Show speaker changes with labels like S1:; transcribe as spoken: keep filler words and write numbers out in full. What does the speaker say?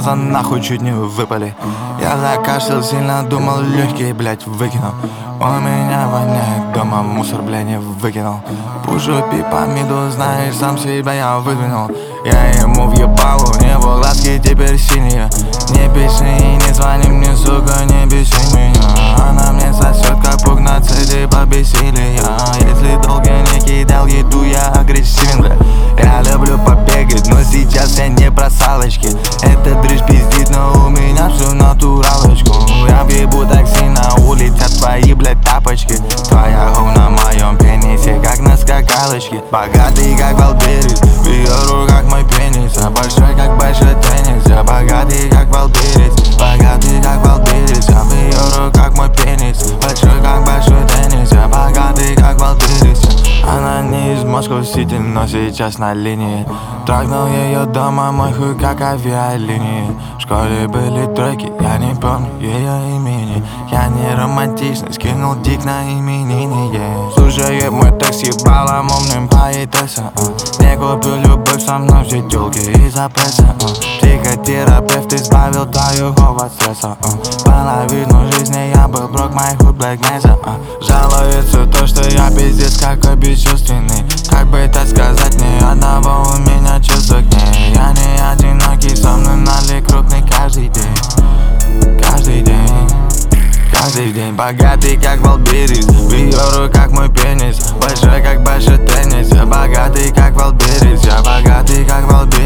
S1: глаза нахуй чуть не выпали. Я закашлял сильно, думал легкие, блять, выкинул. У меня воняет дома, мусор, бля, не выкинул. Пушу пипамиду, знаешь, сам себя я выдвинул. Я ему въебал, у него глазки теперь синие. Не пиши и не звони мне, сука, не беси меня. Она мне сосет, как пук на цели побесили я. Если долго не кидал еду, я агрессивен, бля. Я люблю побегать, но сейчас я не про салочки. Эта дрыщ пиздит, но у меня всё натуралочку. Я въебу так сильно, улетят твои, блядь, тапочки. Твоя хуй на моем пенисе, как на скакалочке. Богатый, как Валберис, в ее руках мой пенис. А большой, как большой теннис. Я богатый, как Валберис, богатый, как Валберис. А в ее руках мой пенис, большой, как большой теннис. Я богатый, как Валберис. Она не из Москвы-Сити, но сейчас на линии. Трогнул ее дома, мой хуй как авиалинии. В школе были треки, я не помню ее имени. Я не романтичный, скинул дик на имениннике. Слушай, мой текст ебала умным поэтесса. Не куплю любовь, со мной все тёлки из-за пресса. Психотерапевт избавил твою голову от стресса. Половину жизни я был брок, мой хуй Black Mesa. Жалуется то, что я пиздец какой бесчувственный. Как бы так сказать, ни одного у меня чувства к ней. Я не одинокий, со мной налей крупный каждый день. Каждый день, каждый день. Богатый, как Валберис, в ее руках мой пенис. Большой, как большой теннис. Я богатый, как Валберис, я богатый, как Валберис.